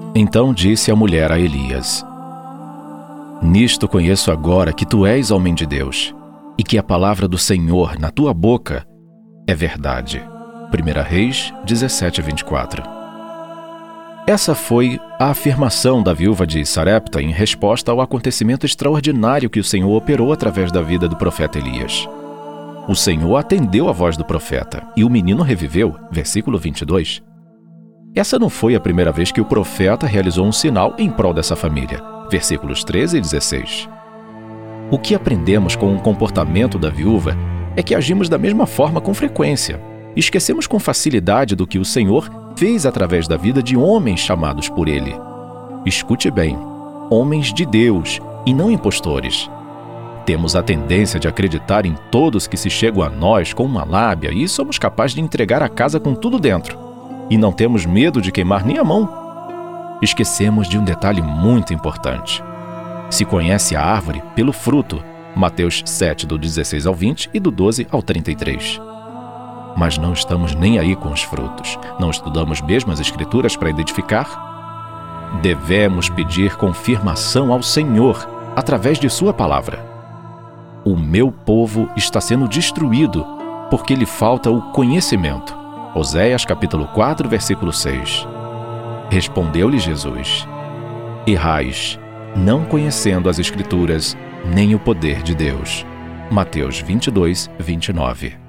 Então disse a mulher a Elias: Nisto conheço agora que tu és homem de Deus, e que a palavra do Senhor na tua boca é verdade. 1 Reis 17:24. Essa foi a afirmação da viúva de Sarepta em resposta ao acontecimento extraordinário que o Senhor operou através da vida do profeta Elias. O Senhor atendeu a voz do profeta, e o menino reviveu, versículo 22. Essa não foi a primeira vez que o profeta realizou um sinal em prol dessa família, versículos 13 e 16. O que aprendemos com o comportamento da viúva é que agimos da mesma forma com frequência. Esquecemos com facilidade do que o Senhor fez através da vida de homens chamados por Ele. Escute bem, homens de Deus e não impostores. Temos a tendência de acreditar em todos que se chegam a nós com uma lábia e somos capazes de entregar a casa com tudo dentro. E não temos medo de queimar nem a mão. Esquecemos de um detalhe muito importante. Se conhece a árvore pelo fruto, Mateus 7, do 16 ao 20 e do 12 ao 33. Mas não estamos nem aí com os frutos. Não estudamos mesmo as Escrituras para identificar? Devemos pedir confirmação ao Senhor através de sua palavra. O meu povo está sendo destruído porque lhe falta o conhecimento. Oséias capítulo 4, versículo 6. Respondeu-lhe Jesus: Errais, não conhecendo as Escrituras, nem o poder de Deus. Mateus 22, 29.